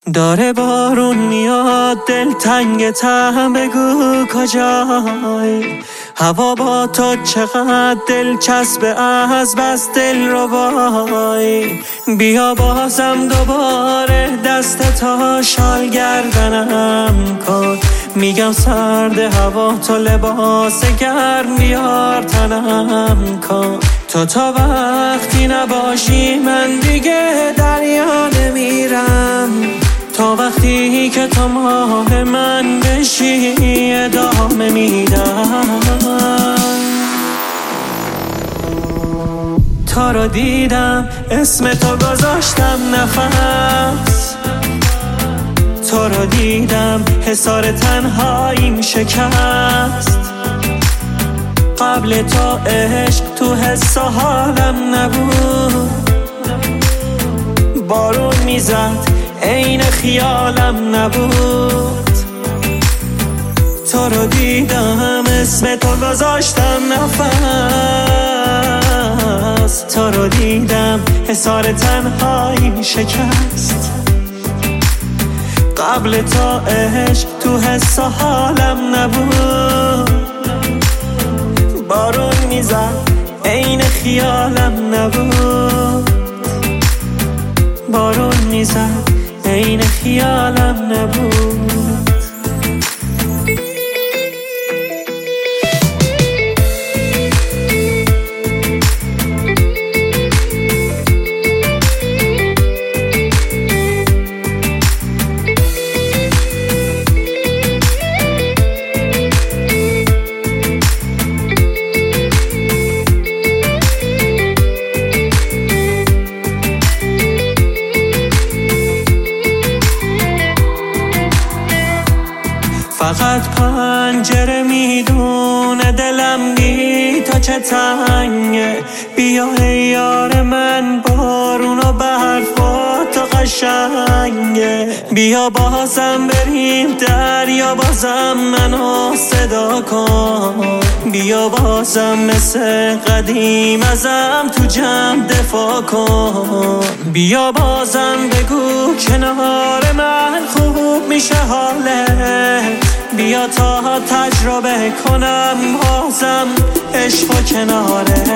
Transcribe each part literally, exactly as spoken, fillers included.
داره بارون میاد دل تنگ تم، بگو کجایی؟ هوا با تو چقدر دلچسبه، از بس دل رو بایی. بیا بازم دوباره دست تا شال گردنم کن، میگم سرد هوا تو لباس گرم بیار تنم کن. تو تا وقتی نباشی من دیگه دریا نمیرم، تا وقتی که تو ماه من بشی ادامه میدم. تا رو دیدم اسم تو گذاشتم نفس، تو رو دیدم حصار تنهاییم شکست. قبل تو عشق تو حس و حالم نبود، بارون میزد عین خیالم نبود. تو رو دیدم اسم تو گذاشتم نفس، تو رو دیدم حصار تنهایی شکست. قبل تو عشق تو حس و حالم نبود، بارون میزد عین خیالم نبود. بارون میزد عین خیالم نبود. فقط پنجره میدونه دلم بی تا چه تنگه. بیا ای یار من بارون و برفات و قشنگه. بیا بازم بریم دریا، بازم منو صدا کن. بیا بازم مثل قدیم ازم تو جمع دفاع کن. بیا بازم بگو کنار من خوب میشه حالت. بیا تا تجربه کنم بازم عشق و کنارت.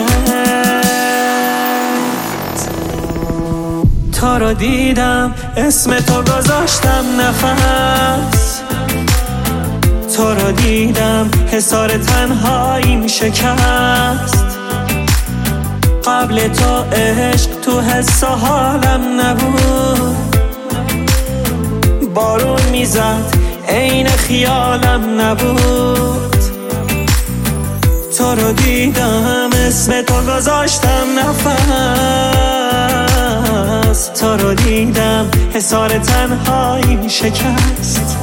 تا رو دیدم اسم تو گذاشتم نفس، تو رو دیدم حصار تنهاییم شکست. قبل تو عشق تو حس و حالم نبود، بارون میزد عین خیالم نبود. تو رو دیدم اسم تو گذاشتم نفس، تو رو دیدم حصار تنهایی شکست.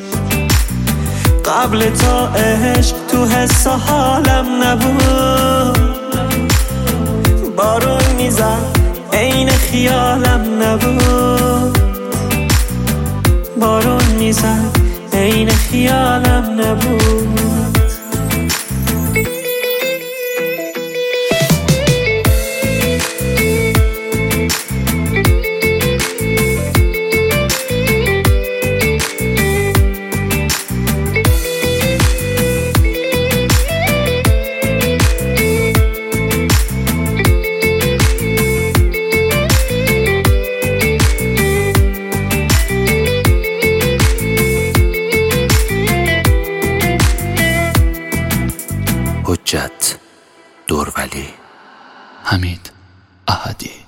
قبل تو عشق تو حس و حالم نبود، بارون میزد عین خیالم نبود. بارون میزد عین خیالم نبود. حجت دورولی، حمید احدی.